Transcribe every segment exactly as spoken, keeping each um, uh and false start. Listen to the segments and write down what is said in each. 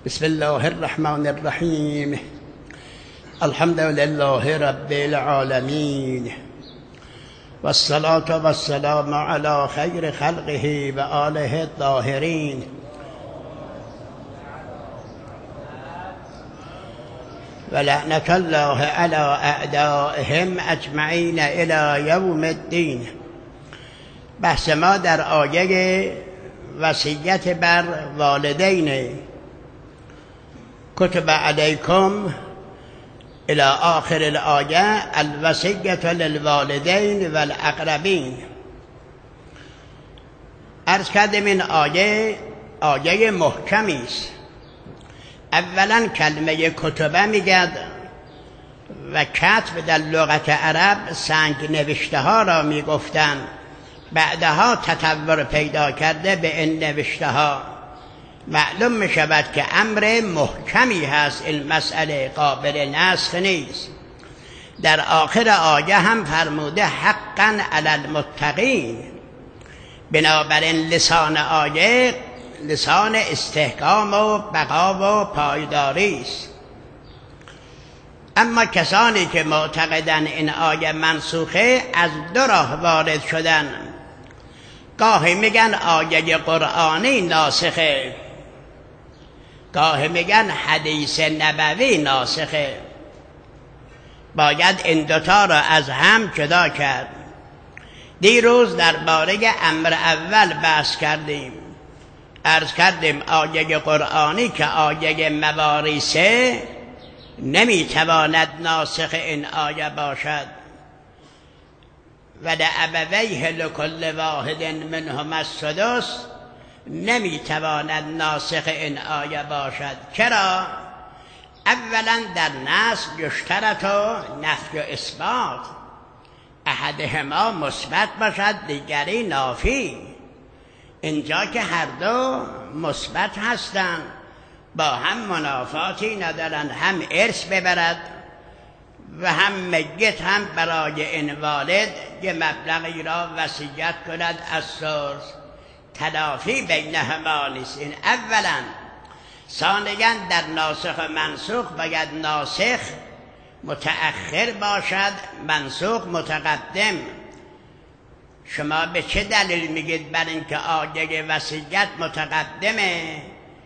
بسم الله الرحمن الرحیم. الحمد لله رب العالمین و الصلاة و السلام علی خیر خلقه و آله الطاهرین. و لعنت الله علی اعدائهم اجمعین الی یوم الدین. بحث ما در آیه وصیت بر والدین. کتب علیکم الى آخر الآیه الوصیة للوالدین والاقربین. عرض کردیم این آیه آیه محکمی است. اولا کلمه کتبه میگد و کتب در لغت عرب سنگ نوشته ها را میگفتند، بعدها تطور پیدا کرده به این نوشته ها. معلوم می شود که امر محکمی هست، این مسئله قابل نسخ نیست. در آخر آیه هم فرموده حقا علی المتقین. بنابراین لسان آیه لسان استحکام و بقا و پایداری است. اما کسانی که معتقدن این آیه منسوخه از دو راه وارد شدن. گاهی میگن آیه قرآنی ناسخه، گاهی میگن حدیث نبوی ناسخه. باید این دوتا را از هم جدا کرد. دیروز درباره امر اول بحث کردیم. عرض کردیم آیه قرآنی که آیه مواریثه نمیتواند ناسخ این آیه باشد. و لأبویه لکل واحد منهما السدس نمیتواند ناسخ این آیه باشد. چرا؟ اولا در نسخ یشترط و نفی و اثبات، احدهما مثبت باشد دیگری نافی. اینجا که هر دو مثبت هستند با هم منافاتی ندارند، هم ارث ببرد و هم میت هم برای این والد یه مبلغی را وصیت کند از ثلث. تلافی بینهما نیست. این اولا. ثانیا در ناسخ و منسوخ باید ناسخ متأخر باشد، منسوخ متقدم. شما به چه دلیل میگید بر اینکه آیه وصیت متقدمه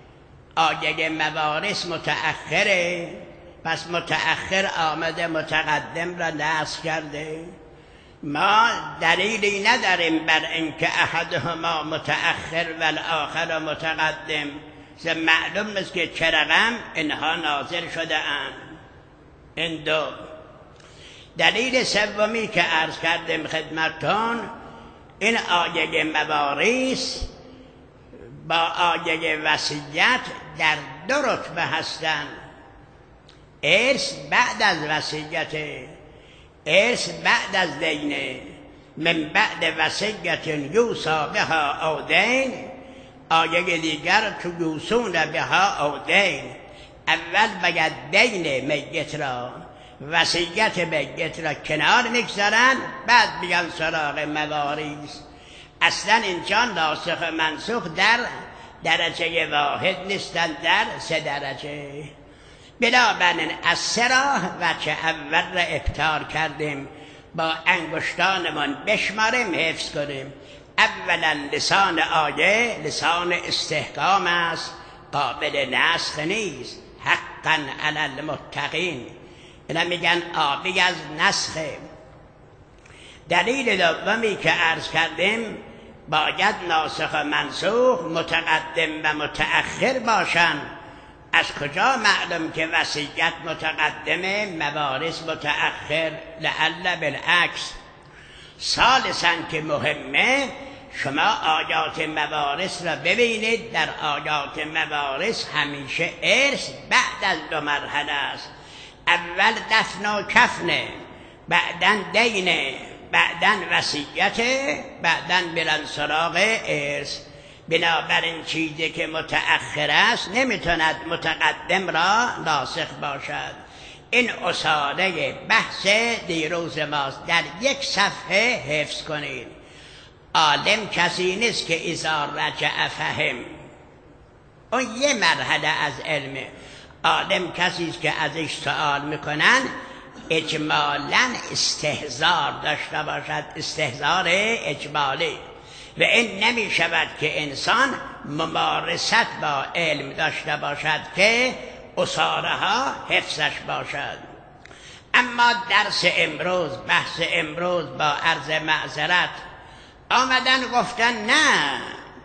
آیه موارث متأخره؟ پس متأخر آمده متقدم را نسخ کرده. ما دلیلی نداریم بر اینکه احدهما متأخر و الاخر متقدم. معلوم است که چه رقم اینها نازل شده اند. این دو. دلیل سومی که عرض کردیم خدمتتون، این آیه موارث با آیه وصیت در دو رتبه هستند. ارث بعد از وصیت، ارث بعد از دین. من بعد وصیت یوصی بها او دین. آیه دیگر تو یوصون بها او دین. اول باید دین میت را، وصیت میت را کنار میگذارن، بعد میگن سراغ موارث. اصلا اینجا ناسخ و منسوخ در درجه واحد نیستن، در سه درجه. بنابراین از سه راه وجه اول را ابطال کردیم، با انگشتانمان بشماریم حفظ کنیم. اولا لسان آیه لسان استحکام است، قابل نسخ نیست. حقا علی المتقین. اینا میگن آبی از نسخه. دلیل دومی که عرض کردیم باید ناسخ و منسوخ متقدم و متأخر باشند. از کجا معلوم که وصیت متقدمه موارث متأخر؟ لعل بالعکس. ثالثاً که مهمه، شما آیات موارث را ببینید. در آیات موارث همیشه ارث بعد از دو مرحله است. اول دفن و کفنه، بعداً دینه، بعداً وصیت، بعداً برن سراغ ارث. بنابراین چیزی که متأخر است نمیتوند متقدم را ناسخ باشد. این اصاله بحث دیروز ماست. در یک صفحه حفظ کنید. عالم کسی نیست که اذا رجع فهم. اون یه مرحله از علمه. عالم کسی است که ازش سوال میکنن اجمالاً استحضار داشته باشد، استحضار اجمالی، و این نمی شود که انسان ممارست با علم داشته باشد که اصاره ها حفظش باشد. اما درس امروز، بحث امروز با عرض معذرت آمدن گفتن نه،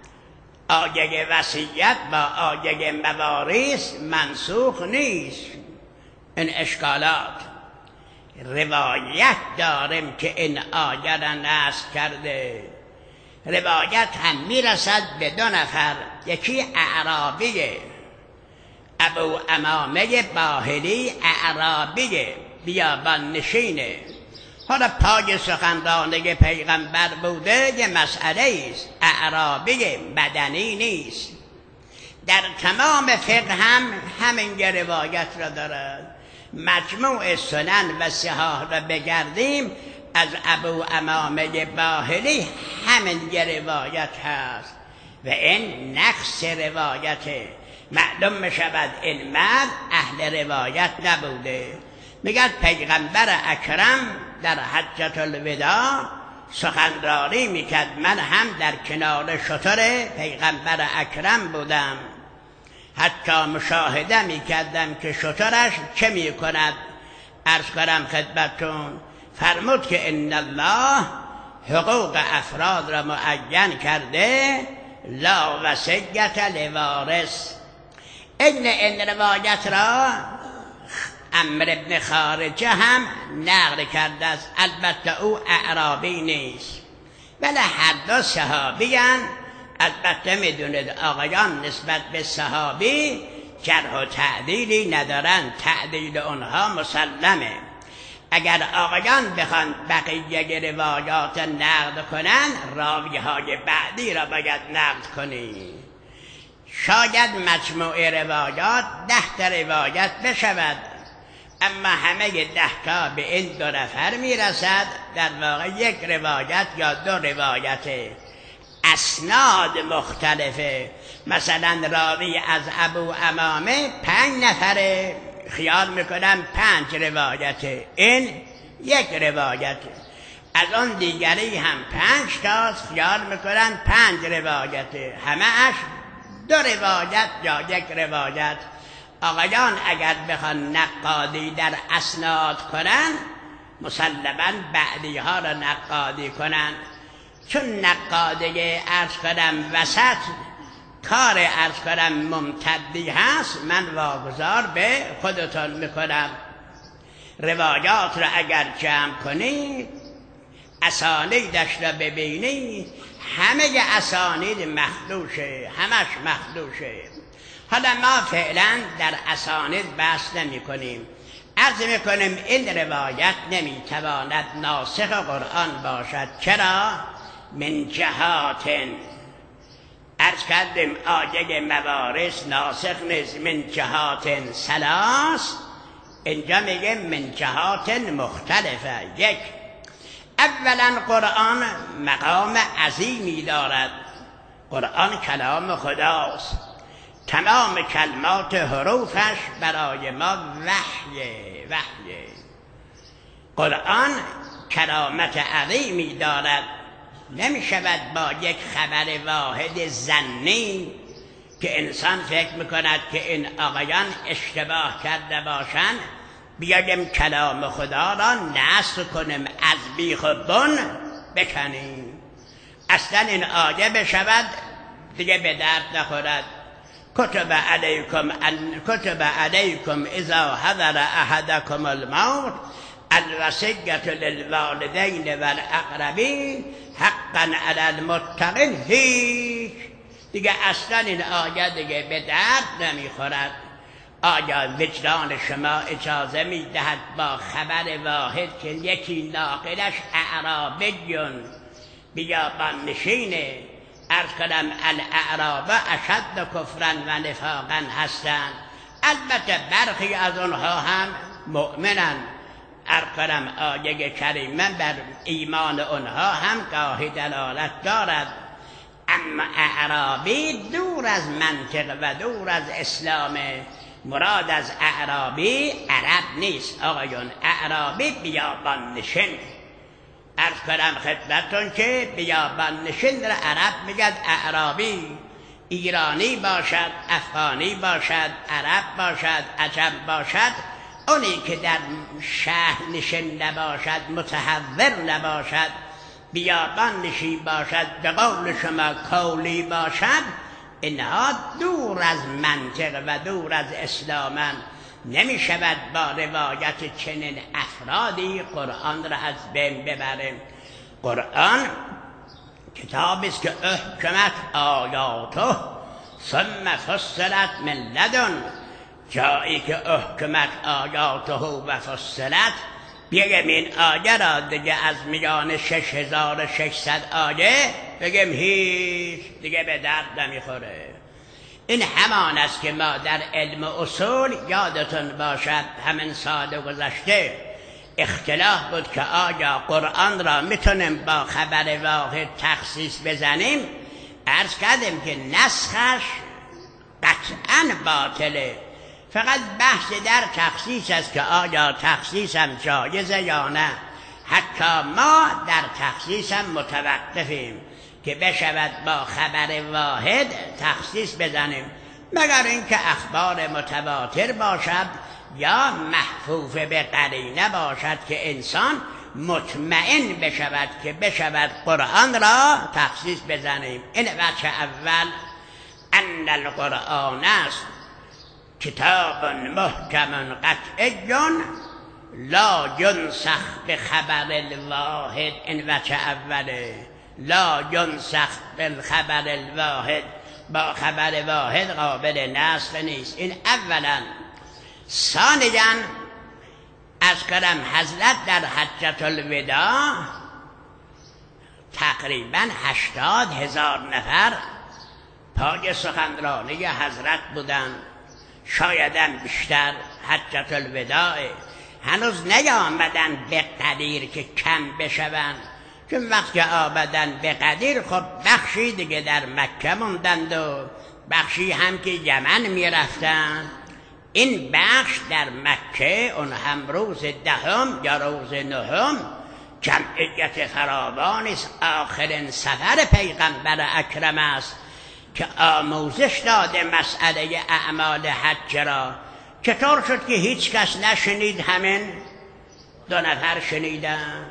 آیه وصیت با آیه موارث منسوخ نیست. این اشکالات. روایت داریم که این آیه را نسخ کرده. روایت هم میرسد به دو نفر، یکی اعرابیه، ابو امامه باهلی اعرابیه، بیابان نشینه. حالا پای سخنرانی پیغمبر بوده، یه مسئله است. اعرابی بدنی نیست. در تمام فقه هم همین روایت را دارد. مجموع سنن و صحاح را بگردیم، از ابو امامه باهلی همین روایت هست و این نقص روایته. معلوم می شود این مرد اهل روایت نبوده. میگه پیغمبر اکرم در حجة الوداع سخنرانی میکرد، من هم در کنار شتر پیغمبر اکرم بودم، حتی مشاهده میکردم که شترش چه میکند. عرض کنم خدمتون، فرمود که ان الله حقوق افراد را معین کرده، لا وصیت لوارث. این این روایت را عمرو ابن خارجه هم نقل کرده است. البته او اعرابی نیست، ولی هر دو صحابی هستند. البته میدونید آقایان نسبت به صحابی جرح و تعدیلی ندارن، تعدیل اونها مسلمه. اگر آقایان بخوان بقیه روایات نقد کنن، راوی های بعدی را باید نقد کنی. شاید مجموع روایات ده تا روایت بشود، اما همه ده تا به این دو نفر میرسد. در واقع یک روایت یا دو روایت، اسناد مختلفه. مثلا راوی از ابو امامه پنج نفره، خیال میکنم پنج روایته، این یک روایته. از آن دیگری هم پنج تاست، خیال میکنن پنج روایته، همه اش دو روایت یا یک روایت. آقایان اگر بخوان نقادی در اسناد کنن، مسلماً بعدی ها را نقادی کنن، چون نقادی عرض کنم وسط کار عرض کنم ممتدی هست. من واگذار به خودتون میکنم، روایات را اگر جمع کنید، اسانیدش را ببینید، همه اسانید مخدوشه، همش مخدوشه. حالا ما فعلا در اسانید بحث نمی کنیم. عرض می کنیم این روایت نمی تواند ناسخ قرآن باشد. چرا؟ من جهات، عرض کردیم آیه موارث ناسخ نیست. من جهات سلاس، اینجا میگه من جهات مختلفه. یک، اولا قرآن مقام عظیمی دارد. قرآن کلام خداست، تمام کلمات حروفش برای ما وحیه وحیه. قرآن کرامت عظیمی دارد. نمی شود با یک خبر واحد ظنی که انسان فکر میکند که این آقایان اشتباه کرده باشند، بیایم کلام خدا را نسخ کنیم، از بیخ و بن بکنیم. اصلا این آیه بشود دیگه به درد نخورد. کتب علیکم ان کتب علیکم اذا حضر احدکم الموت الوصیة للوالدین والاقربین حقا علی المتقین. هیچ دیگه اصلا این آیه دیگه به درد نمیخورد. آیا وجدان شما اجازه میدهد با خبر واحد که یکی ناقلش اعرابیون بیابان نشینه، عرض کنم الاعراب اشد کفرا و نفاقا هستند. البته برخی از اونها هم مؤمنن. عرض کنم آیه کریمه بر ایمان اونها هم گاهی دلالت دارد. اما اعرابی دور از منطق و دور از اسلام. مراد از اعرابی عرب نیست آقایون، اعرابی بیابان نشین. عرض کنم خدمتتون که بیابان نشین را عرب میگد اعرابی. ایرانی باشد، افغانی باشد، عرب باشد، عجم باشد، اونی که در شهر نشین نباشد، متحور نباشد، بیابان نشین باشد، به قول شما کولی باشد، اینها دور از منطق و دور از اسلامن. نمی شود با روایت چنین افرادی قرآن را از بین ببریم. قرآن کتابی است که احکمت آیاته ثم فصلت من لدن. جایی که احکمت آیاته و فصلت، بگم این آیه را دیگه از میان شش هزار و ششصد آیه بگم هیچ دیگه به درد نمیخوره. این همان است که ما در علم اصول یادتون باشد همین سال گذشته اختلاف بود که آیا قرآن را میتونیم با خبر واحد تخصیص بزنیم. عرض کردیم که نسخش قطعا باطله، فقط بحث در تخصیص است که آیا تخصیص هم جایزه یا نه. حتی ما در تخصیص هم متوقفیم که بشود با خبر واحد تخصیص بزنیم، مگر اینکه اخبار متواتر باشد یا محفوظ به قرینه باشد که انسان مطمئن بشود که بشود قرآن را تخصیص بزنیم. این وجه اول، ان القرآن است کتاب محکم قطعی لا ینسخ به خبر الواحد. این وجه اوله، لا ینسخ بالخبر الواحد، با خبر واحد قابل نسخ نیست. این اولا. ثانیا از کرم حضرت در حجة الوداع تقریبا هشتاد هزار نفر پای سخنرانی حضرت بودند، شایدن بیشتر. حجة الوداع هنوز نیامدن به قدیر که کم بشوند، چون وقتی آمدن به قدیر خب بخشی دیگه در مکه موندند و بخشی هم که یمن میرفتن. این بخش در مکه اون هم روز دهم یا روز نهم جمعیت فراوانی است. آخرین سفر پیغمبر اکرم است که آموزش داده مسئله اعمال حج را. چطور شد که هیچ کس نشنید؟ همین دو نفر شنیدن.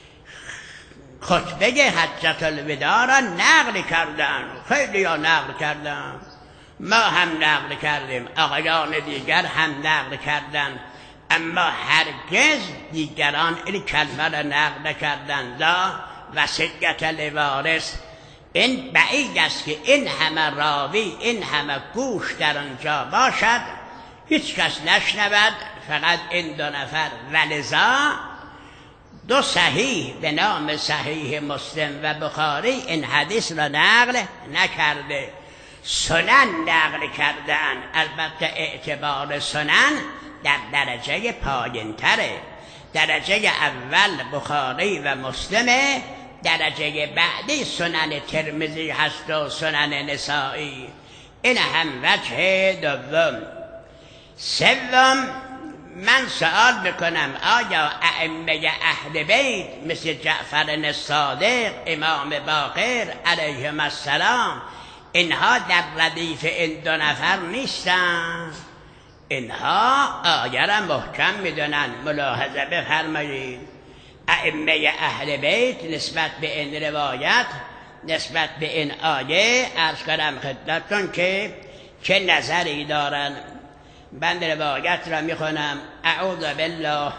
خطبه حجة الوداع را نقل کردن، خیلی ها نقل کردن، ما هم نقل کردیم، آقایان دیگر هم نقل کردن، اما هرگز دیگران این کلمه را نقل کردن. لا وصیت لوارث. این بعید است که این همه راوی، این همه گوش در آنجا باشد هیچ کس نشنود، فقط این دو نفر. ولذا دو صحیح به نام صحیح مسلم و بخاری این حدیث را نقل نکرده، سنن نقل کردن. البته اعتبار سنن در درجه پایین تره. درجه اول بخاری و مسلم، درجه بعدی سنن ترمذی هست و سنن نسائی. این هم وجه دوم. سوم، من سوال بکنم آیا ائمه اهل بیت مثل جعفر الصادق، امام باقر علیهم السلام، اینها در ردیف این دو نفر نیستن؟ اینها آیه را محکم میدونن. ملاحظه بفرمایید، ائمه اهل بیت نسبت به این روایت، نسبت به این آیه عرض کنم خدمتتون که چه نظری دارن. بند روایت را میخونم. اعوذ بالله.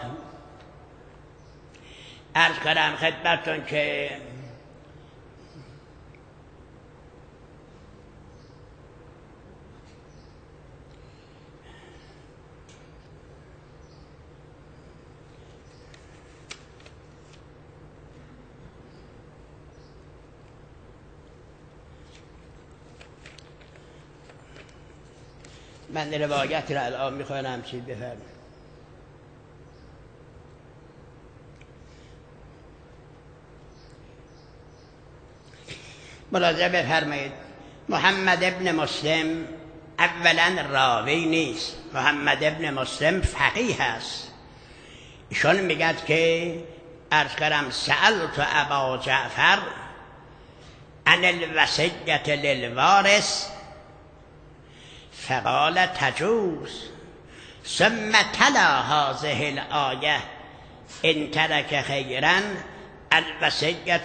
عرض کنم خدمتتون که من روایت را الان میخوانم، چی بفرمایید. ملاحظه بفرمایید محمد ابن مسلم اولا راوی نیست، محمد ابن مسلم فقیه است. ایشون میگد که عرض کردم سألت ابا جعفر عن الوصیة للوارث فقال تجوز ثم تلا هذه الآیه ان ترک خیرا الوصیة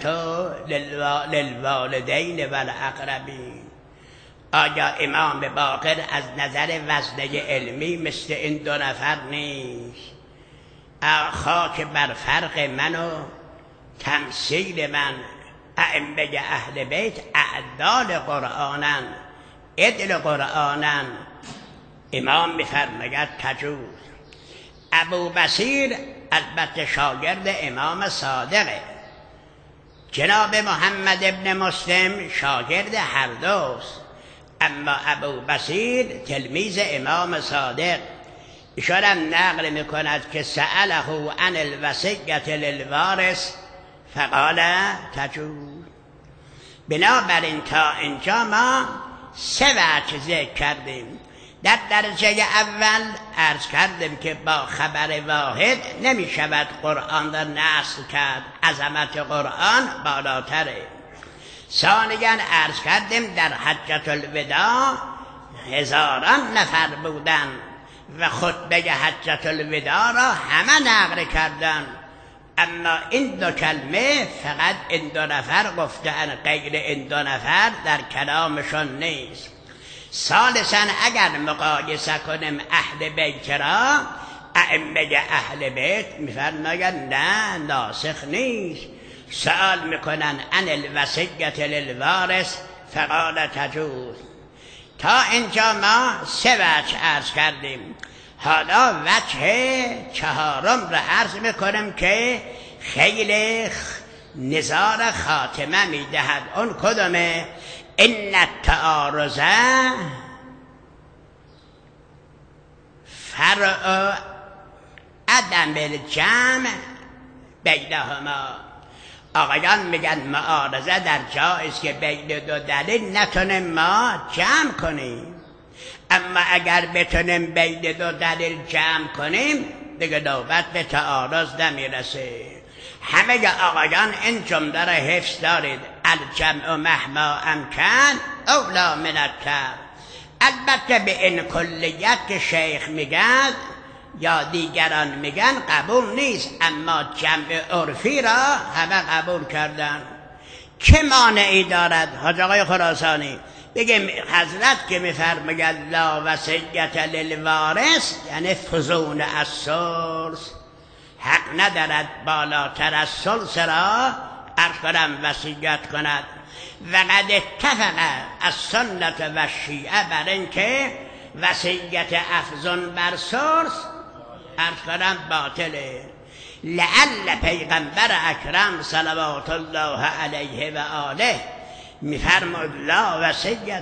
للوالدین والاقربین. آیا امام باقر از نظر وزنه علمی مثل این دو نفر نیست؟ خاک بر فرق من و تمثیل من، ائمه اهل بیت اعدال قرآنن، عدل قرآنن. امام میفرماید تجوز. ابو بصیر البته شاگرد امام صادقه، جناب محمد ابن مسلم شاگرد هر دوست، اما ابو بصیر تلمیذ امام صادق. ایشان نقل میکند که سأله عن الوصیة للوارث فقال تجوز. بنابراین تا اینجا ما سه وجه ذکر کردیم. در درجه اول عرض کردیم که با خبر واحد نمی شود قرآن را نسخ کرد، عظمت قرآن بالاتره. ثانیاً عرض کردیم در حجة الوداع هزاران نفر بودن و خطبه حجة الوداع را همه نقل کردن، اما این دو کلمه فقط این دو نفر گفتن، غیر این دو نفر در کلامشون نیست. ثالثاً اگر مقایسه کنیم اهل بیت را، ائمه اهل بیت میفرمایند نه ناسخ نیست. سؤال میکنن عن الوصیة للوارث فقال تجوز. تا اینجا ما سه وجه عرض کردیم. حالا وجه چهارم را عرض میکنم که خیلی نظار خاتمه میدهد. اون کدومه؟ ان التعارض فرع عدم الجمع بینهما. آقایان میگن معارضه در جایست که بین دو دلیل نتونیم ما جمع کنیم، اما اگر بتونیم بین دو دلیل جمع کنیم دیگه نوبت به تعارض نمیرسه. همه آقایان این جمله را حفظ دارید، الجمع مهما امکن اولا من الترک. البته به این کلیت که شیخ میگن یا دیگران میگن قبول نیست، اما جمع عرفی را همه قبول کردن. چه مانعی دارد؟ حاج آقای خراسانی بگیم حضرت که میفرماید لا وصیة للوارث یعنی فزون الثلث، حق ندارد بالاتر از ثلث را عرض کنم وصیت کند. و قد اتفق السنة و شیعه بر اینکه وصیت افزون بر ثلث عرض کنم باطله. لعل پیغمبر اکرم صلوات الله علیه و آله میفرمود لا وصیة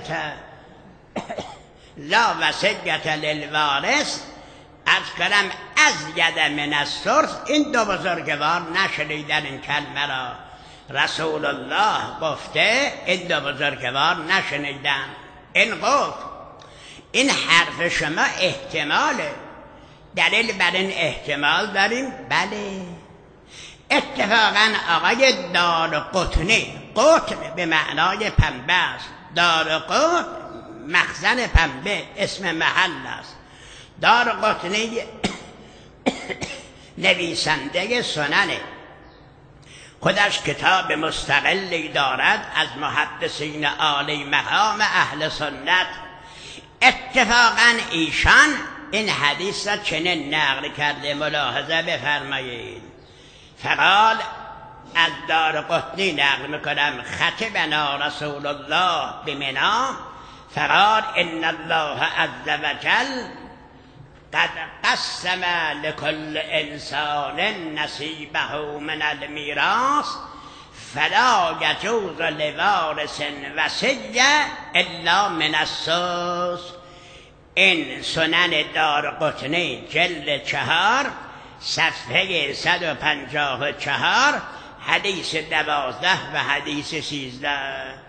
لا وصیة للوارث عرض کنم ازید من الثلث. این دو بزرگوار نشنیدن این کلمه را، رسول الله گفته، این دو بزرگوار نشنیدن. این گفت این حرف شما احتماله، دلیل بر این احتمال داریم؟ بله. اتفاقا آقای دارقطنی، قطن به معنای پنبه است، دارقطن مخزن پنبه اسم محل است. دارقطنی نویسنده سننه، خودش کتاب مستقلی دارد از محدثین عالی مقام اهل سنت. اتفاقا ایشان این حدیث را چنین نقل کرده، ملاحظه بفرمایید. فقال از دارقطنی نقل میکنم خطبنا رسول الله بمنا فقال ان الله عز وجل قد قسم لكل انسان نصیبه من المیراث فلا یجوز لوارث وصیة الا من الثلث. این سنن دارقطنی جلد چهار صفحه صد و پنجاه و چهار حدیث دوازده و حدیث سیزده.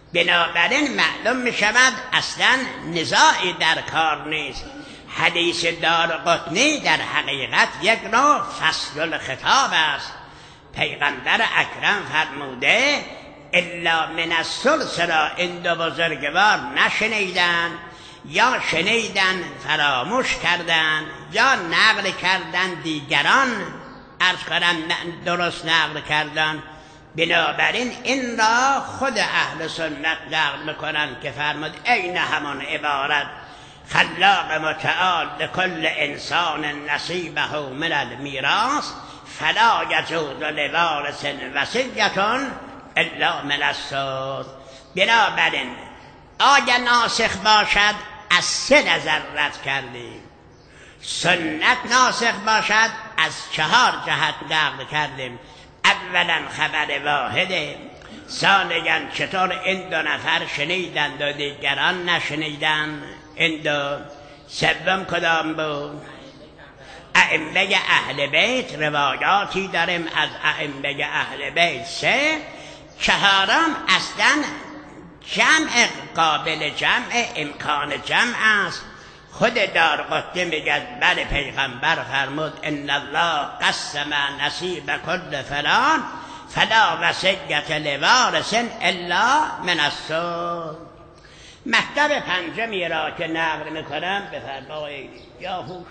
بنابراین معلوم می شود اصلا نزاعی در کار نیست. حدیث دارقطنی در حقیقت یک نوع فصل الخطاب است. پیغمبر اکرم فرموده الا من الثلث را این دو بزرگوار نشنیدن، یا شنیدن فراموش کردن، یا نقل کردن دیگران عرض کنم درست نقل کردن. بنابراین این را خود اهل سنت نقل میکنن که فرمود این همان عبارت خلاق متعال لكل انسان نصیبه من المیراث فلا یجوز لوارث وصیة الا من الثلث. بنابراین آیا ناسخ باشد از سه نظر رد کردیم، سنت ناسخ باشد از چهار جهت نقل کردیم. اولا خبر واحده، ثانیا چطور این دو نفر شنیدند و دیگران نشنیدند، این دو. سوم کدام بود؟ ائمه اهل بیت، روایاتی داریم از ائمه اهل بیت. سه. چهارم اصلا جمع قابل جمع، امکان جمع است. خود دارقطنی میگه بله پیغمبر فرمود ان الله قسم نصیب کل فلان فلا وصیة لوارث الا من الثلث. مطلب پنجمی را که نقل میکنم بفرمایید یا هوش.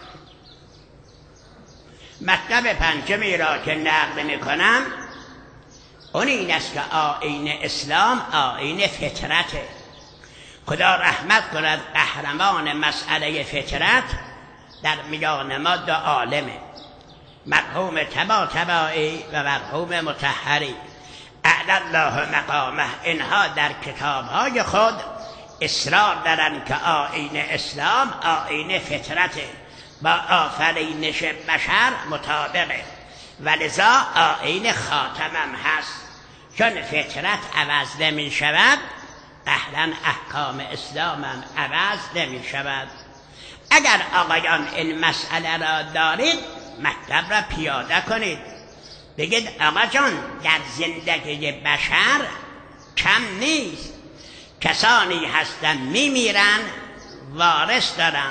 مطلب پنجمی را که نقل میکنم اون این است که آیین اسلام آیین فطرته. خدا رحمت کند قهرمان مسئله فطرت در میان ما دو عالمه، مرحوم طباطبایی و مرحوم مطهری اعلی الله مقامه. اینها در کتابهای خود اصرار دارن که آیین اسلام آیین فطرته، با آفرینش بشر مطابقه، ولذا آیین خاتمم هست. چون فطرت عوض نمی شود قهرن احکام اسلام هم عوض نمی شود. اگر آقایان این مسئله را دارید مطلب را پیاده کنید، بگید آقا جان در زندگی بشر کم نیست، کسانی هستن می میرن وارث دارن،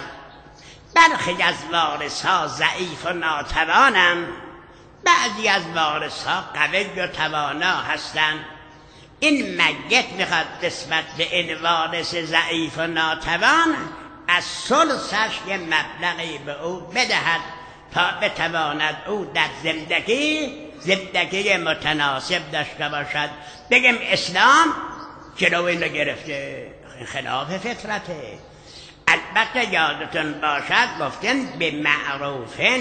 برخی از وارث ها ضعیف و ناتوانن، بعضی از وارث ها قوی و توانا هستن. این میت میخواد نسبت به این وارث ضعیف و ناتوان از ثلثش یه مبلغی به او بدهد تا بتواند او در زندگی زندگی متناسب داشته باشد. بگم اسلام جلو اینو گرفته، خلاف فطرته. البته یادتون باشد گفتن به معروفن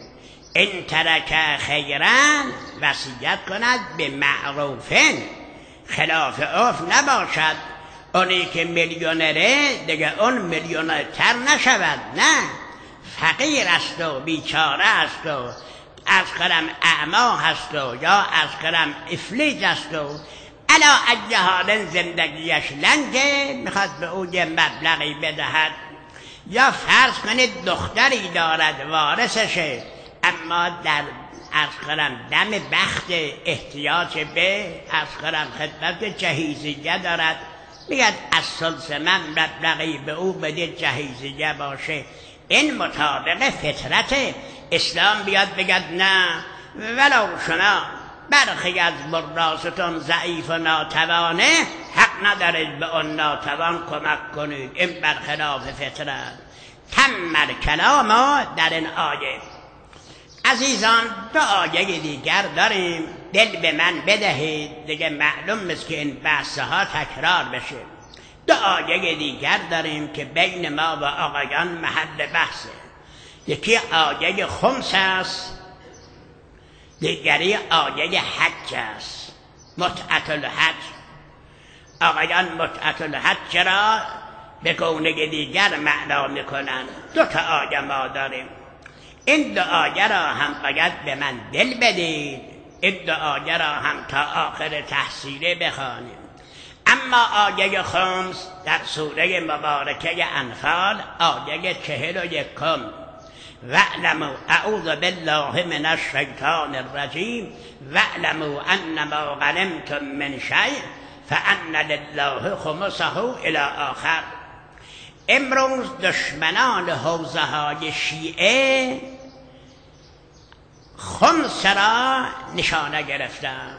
این ترک خیرن وصیت کند به معروفن، خلاف عرف نباشد. اونی که میلیونره دیگه اون میلیونرتر نشود، نه، فقیر است و بیچاره است و از کرم اعما هست و یا از کرم افلیج است و علا ای حال زندگیش لنگه، میخواد به او یه مبلغی بدهد. یا فرض کنید دختری دارد وارثشه، اما در از کرم دم بخت احتیاج به از کرم خدمت جهیزیه دارد، میگد از ثلث من مبلغی به او بده جهیزیه باشه. این مطابق فطرت اسلام بیاد بگد نه، ولو شما برخی از براستون ضعیف و ناتوانه حق ندارید به اون ناتوان کمک کنید، این برخلاف فطرت. تم کلام در این آیه. عزیزان دو آیه دیگر داریم، دل به من بدهید دیگه معلوم است که این بحث ها تکرار بشه. دو آیه دیگر داریم که بین ما و آقایان محل بحثه. یکی آیه خمس است، دیگری آیه حج است، متعة الحج. آقایان متعة الحج را به گونه دیگر معنا میکنن. دو تا آیه ما داریم، این دو آیه را هم باید به من دل بدید، این دو آیه را هم تا آخر تحصیله بخوانیم. اما آیه خمس در سوره مبارکه انفال آیه چهل و یکم، وَاعْلَمُوا اعوذ بالله من الشیطان الرجیم وَاعْلَمُوا انما غنمتم من شیء فان لله خمسه الی آخر. امروز دشمنان حوزه های شیعه خمس را نشانه گرفتن.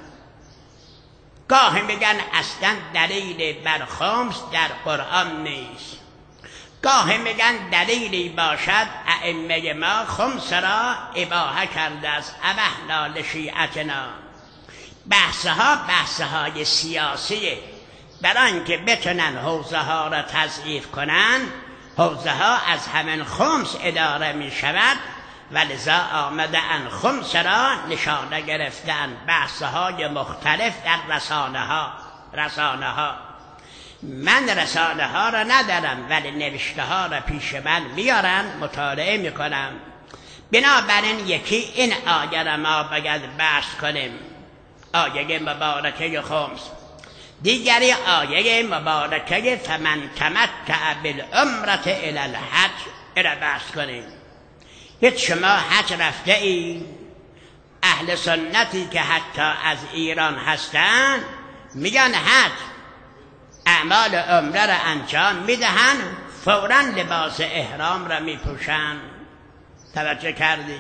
گاهی میگن اصلا دلیل بر خمس در قرآن نیست، گاهی میگن دلیلی باشد ائمه ما خمس را اباحه کرده است، ابحنا لشیعتنا. بحثها بحثهای سیاسیه، برای اینکه بتونن حوزه ها را تضعیف کنن. حوزه ها از همین خمس اداره می شود و لذا آمده ان خمس را نشانه گرفتن. بحثهای مختلف در رسانه ها رسانه ها من رسانه ها را ندارم ولی نوشته ها را پیش من میارن، مطالعه میکنم. بنابراین یکی این آیه را ما باید بحث کنیم، آیه مبارکه خمس. دیگری آیه مبارکه فمن تمتع بالعمرة الی الحج، را بحث کنیم. هیچ شما حج رفته ای؟ اهل سنتی که حتی از ایران هستن میگن حج، اعمال عمره را انجام میدهن، فوراً لباس احرام را میپوشن. توجه کردی؟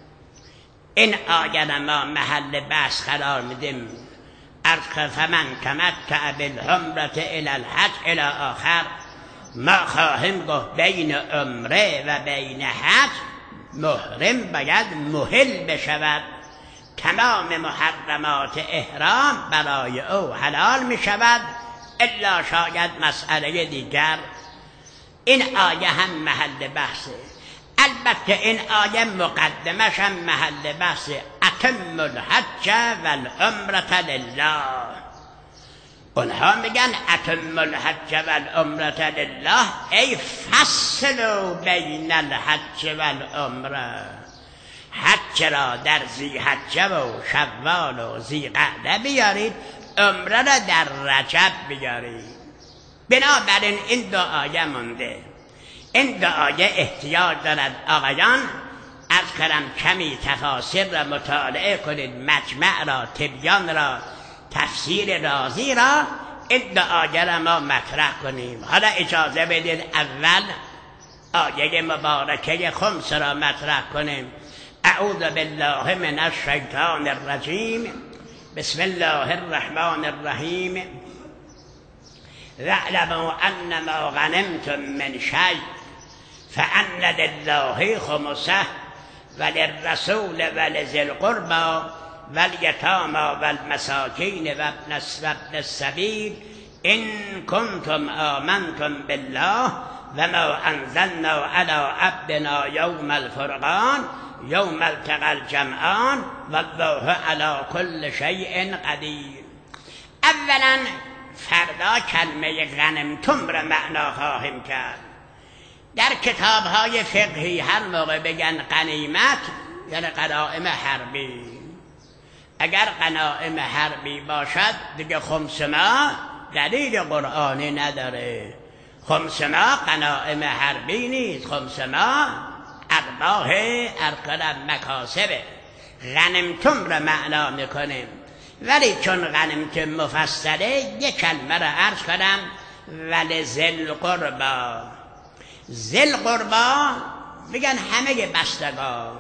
این آیه ما محل بحث قرار میدیم. ارخ فمن تمتع بالعمرة الی الحج الی آخر. ما خواهیم گفت بین عمره و بین حج محرم باید محل بشود، تمام محرمات احرام برای او حلال می شود الا شاید مسئله دیگر. این آیه هم محل بحثه. البته این آیه مقدمش هم محل بحثه. اتم الحج والعمرة لله. اونها میگن اتم الحج والعمرة لله، ای فصل بین الحج والعمره. حج را در ذی حجه و شوال و ذی قعده بیارید، عمره را در رجب بیارید. بنابراین این دو آیه مونده. این دو آیه احتیاج دارد آقایان از کرم کمی تفاسیر را مطالعه کنید، مجمع را، تبیان را، تفسیر رازی را. این دو آیه را ما مطرح کنیم. حالا اجازه بدید اول آیه مبارکه خمس را مطرح کنیم. اعوذ بالله من الشیطان الرجیم. بسم الله الرحمن الرحیم. واعلموا انما غنمتم من شیء فان لله خمسه وللرسول ولذی القربى والیتامی والمساکین وابن السبیل ان کنتم آمنتم بالله وما انزلنا على عبدنا یوم الفرقان یوم التقى الجمعان والله على كل شیء قدیر. اولا فردا کلمه غنمتم را معنا خواهیم کرد. در کتاب های فقهی هر موقع بگن غنیمت یعنی غنایم حربی. اگر غنایم حربی باشد دیگه خمس ما دلیل قرآنی نداره. خمس ما غنایم حربی نیست، خمس ما ارباح ارکان مکاسبه. غنمتم را معنا میکنیم، ولی چون غنمتم مفصله یک کلمه را عرض کنم. ولی ذل قربا، ذل قربا میگن همه بستگان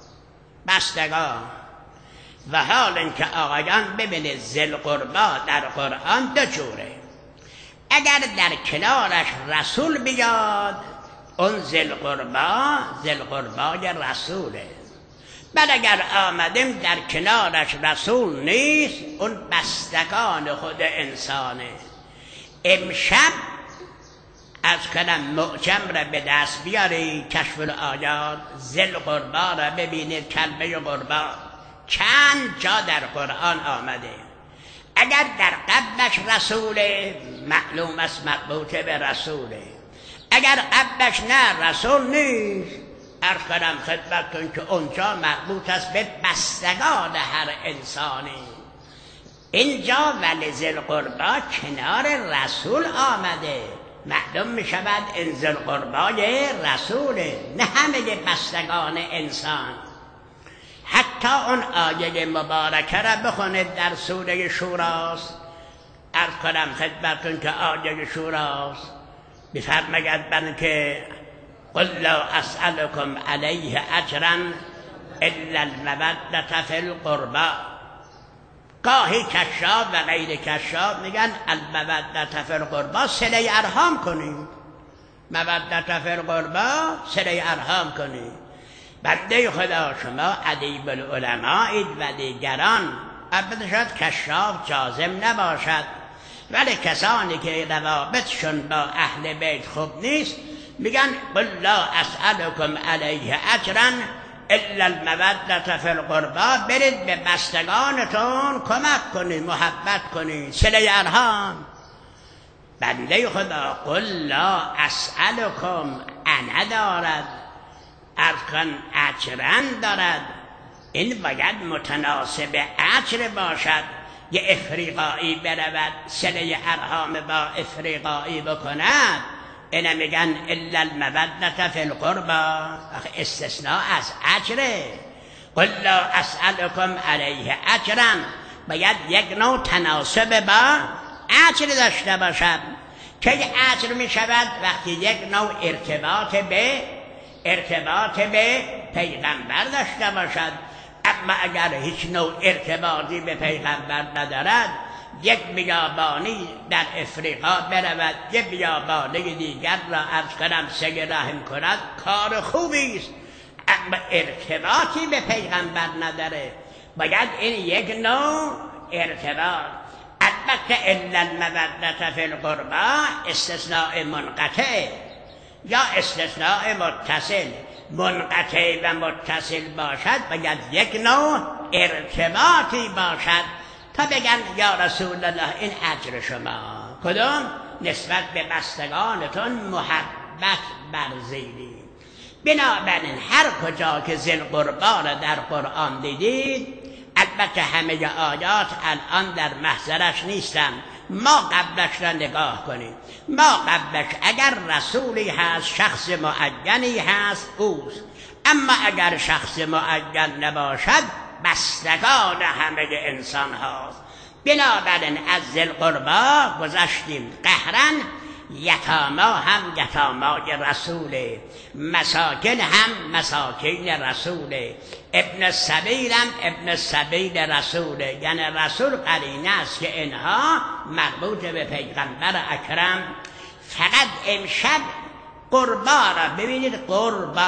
بستگان و حال اینکه آقایان ببینید ذل قربا در قرآن دو جوره. اگر در کنارش رسول بیاد اون ذل قربا ذل قربای رسوله. بل اگر آمدیم در کنارش رسول نیست اون بستگان خود انسانه. امشب از کنم معجم را به دست بیاری، کشف الآیات، ذل قربا را ببینید. کلمه قربا چند جا در قرآن آمده. اگر در قبلش رسوله معلوم است مربوط به رسوله، اگر قبلش نه رسول نیست عرض کنم خدمتتون که اونجا مربوط است به بستگان هر انسانی. اینجا ولی ذل قربا کنار رسول آمده، معلوم می شود این ذل قربای رسوله، نه همه بستگان انسان. حتی اون آیه مبارکه را بخونید در سوره شوراست. عرض کنم خدمتون که آیه شوراست می‌فرماید بن که قل لا اسألكم علیه اجرا الا المودة فی القربى. گاهی کشاف و غیر کشاف میگن المودة فی القربى صله ارحام کنید، مودة فی القربى صله ارحام کنید. بنده خدا شما ادیب العلمایید و دیگران، البته شاید کشاف جازم نباشد، ولی کسانی که روابطشون با اهل بیت خوب نیست میگن قل لا اسألكم علیه اجرا الا المودة فی القربى. برید به بستگانتون کمک کنید، محبت کنید، صله ارحام. بنده خدا قل لا اسألكم انا دارد، ارکان اجرن دارد، این باید متناسب اجر باشد. یه افریقایی برود صله ارحام با افریقایی بکند، اینا میگن الا المودة فی القربى، استثناء از اجره. قل لا اسألكم علیه اجرا، باید یک نوع تناسب با اجر داشته باشد. که اجر میشود وقتی یک نوع ارتباط به ارتباط به پیغمبر داشته باشد. اما اگر هیچ نوع ارتباطی به پیغمبر ندارد، یک بیابانی در افریقا برود یک بیابانی دیگر را عرض کنم سگ رحم کند، کار خوبی است، اما ارتباطی به پیغمبر نداره. باید این یک نوع ارتباط. البته الا المودة فی القربى استثناء منقطع یا استثناء متصل. منقطع و متصل باشد باید یک نوع ارتباطی باشد تا بگن یا رسول الله این اجر شما. کدوم؟ نسبت به بستگانتون محبت ورزیدید. بنابراین هر کجا که ذی القربی را در قرآن دیدید، البته همه آیات الان در محضرش نیستن، ما قبلش را نگاه کنیم. ما قبلش اگر رسولی هست، شخص معینی هست، اوست. اما اگر شخص معین نباشد، بستگان همه انسان هاست. بنابراین از ذی القربی گذشتیم قهرن. یتاما هم یتامای رسوله، مساکن هم مساکین رسوله، ابن السبیل هم ابن السبیل رسوله. یعنی رسول قرینه است که اینها مربوط به پیغمبر اکرم. فقط امشب قربا را ببینید، قربا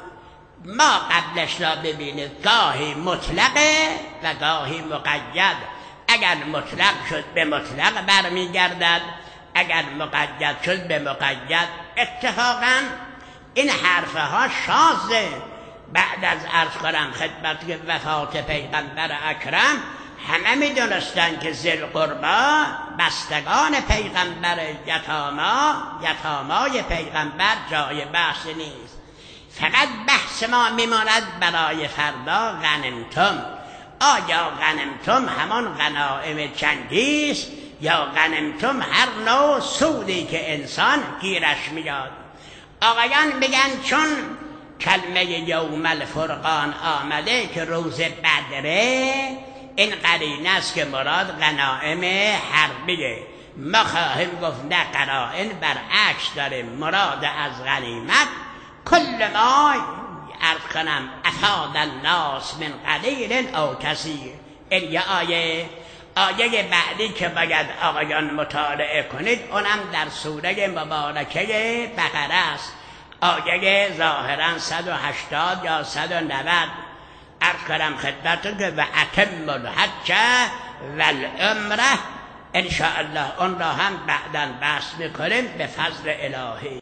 ما قبلش را ببینید، گاهی مطلقه و گاهی مقید. اگر مطلق شد به مطلق برمیگردد، اگر مقید شد به مقید. اتفاقا این حرفها شاذه. بعد از عرض کنم خدمت وفات پیغمبر اکرم همه می دونستن که ذی القربی بستگان پیغمبر، یتاما یتامای پیغمبر جای بحث نیست. فقط بحث ما میماند برای فردا غنمتم. آیا غنمتم همان غنایم جنگی است یا غنمتم هر نوع سودی که انسان گیرش میاد؟ آقایان میگن چون کلمه یوم الفرقان آمده که روز بدره، این قرینه است که مراد غنایم حربیه. ما خواهیم گفت نه، قرائن برعکس داره. مراد از غنیمت کل ما عرض کنم افاد الناس من قلیل او کثیر. این یه آیه آیه بعدی که باید آقایان مطالعه کنید، اونم در سوره مبارکه بقره است، آیه ظاهرا صد و هشتاد یا صد و نود. عرض کنم خدمتتون که و اتم الحج والعمره. ان شاء الله اون را هم بعداً بحث میکنیم به فضل الهی.